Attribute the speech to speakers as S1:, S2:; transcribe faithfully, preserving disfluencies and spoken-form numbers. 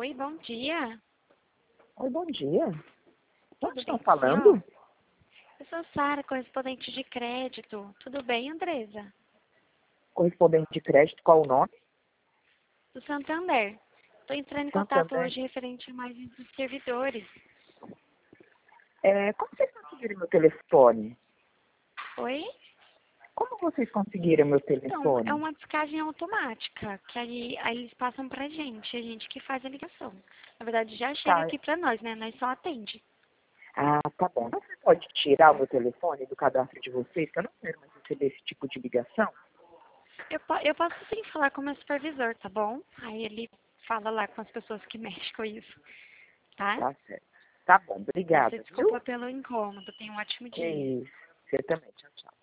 S1: Oi, bom dia.
S2: Oi, bom dia.
S1: Tudo
S2: Onde estão
S1: bem,
S2: falando?
S1: senhor? Eu sou Sara, correspondente de crédito. Tudo bem, Andresa?
S2: Correspondente de crédito, qual o nome?
S1: Do Santander. Estou entrando em contato
S2: Santander.
S1: hoje referente a mais dos servidores.
S2: É, como vocês conseguiram meu telefone?
S1: Oi?
S2: Como vocês conseguiram meu
S1: Então, é
S2: telefone?
S1: uma descagem automática, que aí, aí eles passam pra gente, a gente que faz a ligação. Na verdade, já chega
S2: Tá.
S1: aqui pra nós, né? Nós só atende.
S2: Ah, tá bom. Então, você pode tirar o meu telefone do cadastro de vocês, que eu não quero mais receber esse tipo de ligação?
S1: Eu, po- eu posso sim falar com o meu supervisor, tá bom? Aí ele fala lá com as pessoas que mexem com isso, tá?
S2: Tá certo. Tá bom,
S1: Peço
S2: obrigada, viu?
S1: desculpa pelo incômodo. Tenha um ótimo
S2: Que
S1: dia.
S2: isso. Você também. Tchau, tchau.